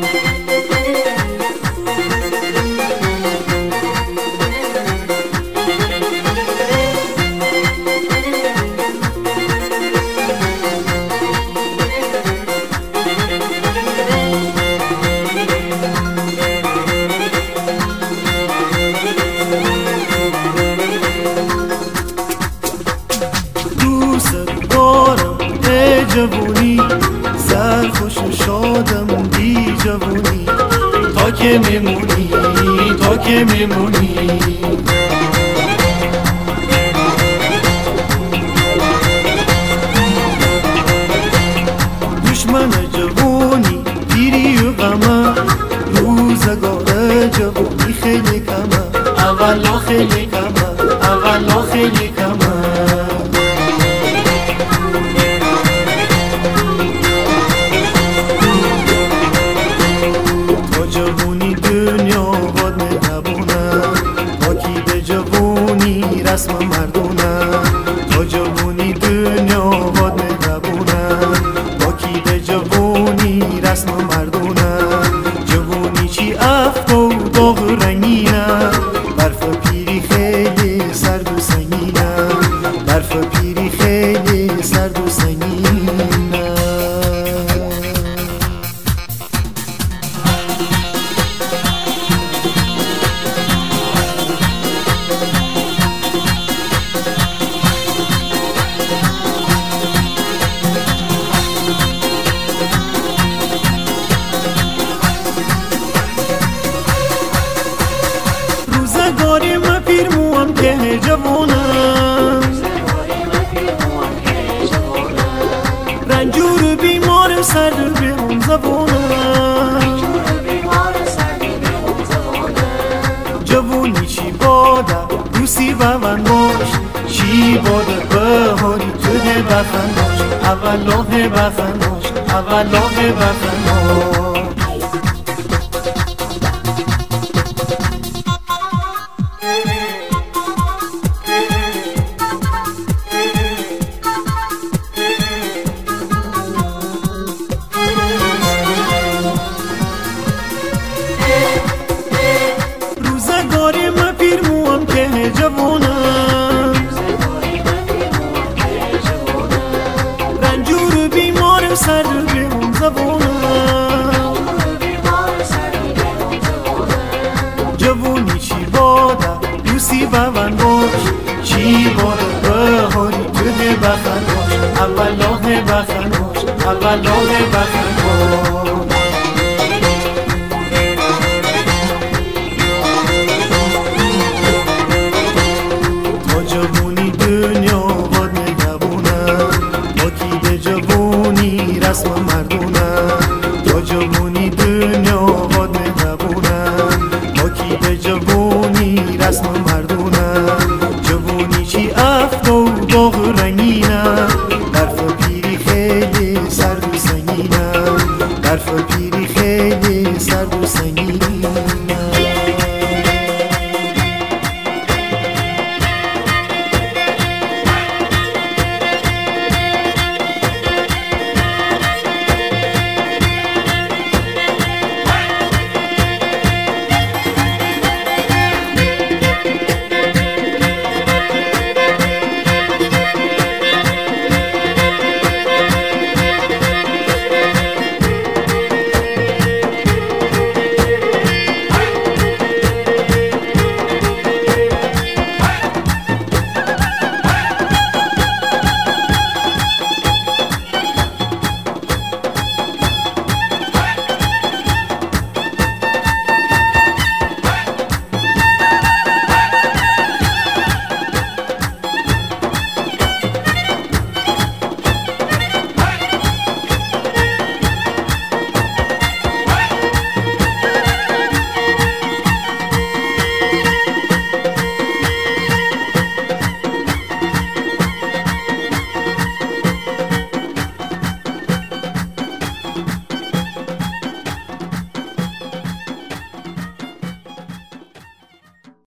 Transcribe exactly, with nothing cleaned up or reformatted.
جوونی سرخوش و شادم بی جوونی تا که میمونی تا که میمونی دشمن جوونی پیری و غمه روزگار جوونی خیلی کمه اولا خیلی کمه اولا خیلی کمه رسم مردونه تا جوونی دنیا واد مهربونه با کی به جوونی رسم مردونه جوونی چی افت و داغ رنگینه برف پیری خیلی سرد و سنگینه برف پیری خیلی سرد و سنگینه روزگاری ما پیر موام که جوانم رنجور بیمار سرد بیرون زبانم جوانی چی باده دوستی و من باش چی باده بهاری تو ده بخنداش اولا ده بخنداش اولا ده بخنداش روزگاری ما پیر موام که جوانم رنجور بیمار سرد بیرون زبانم جوانی چی باده دوستی و من باش چی باده بهاری تو ده بخنداش اولا ده بخنداش اولا ده بخنداش رسم مردونه تا جوونی دنیا واد